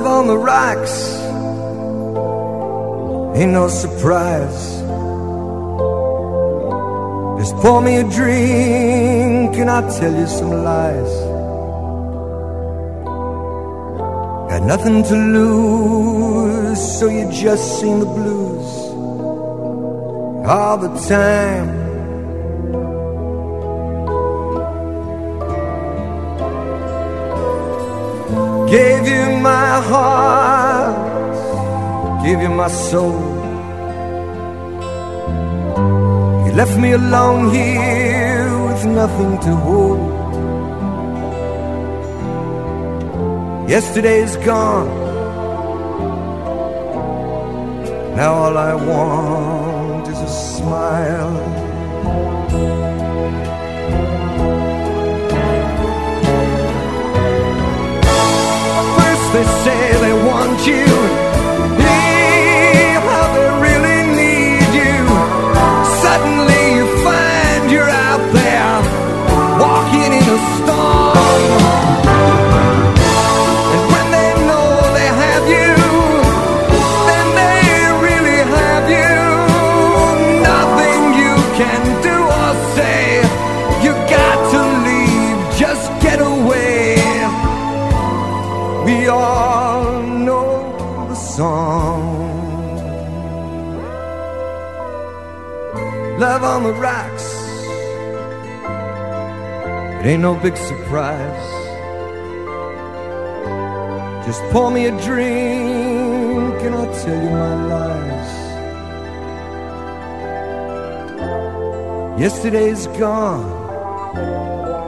Love on the rocks ain't no surprise. Just pour me a drink and I'll tell you some lies. Got nothing to lose, so you just sing the blues all the time. Gave you my heart, gave you my soul. You left me alone here with nothing to hold. Yesterday's gone, now all I want is a smile. First they say they want you, yeah, how they really need you. Suddenly you find you're out there, walking in a storm. And when they know they have you, then they really have you. Nothing you can do or say, you got to leave, just get away. We all know the song. Love on the rocks, it ain't no big surprise. Just pour me a drink and I'll tell you my lies. Yesterday's gone,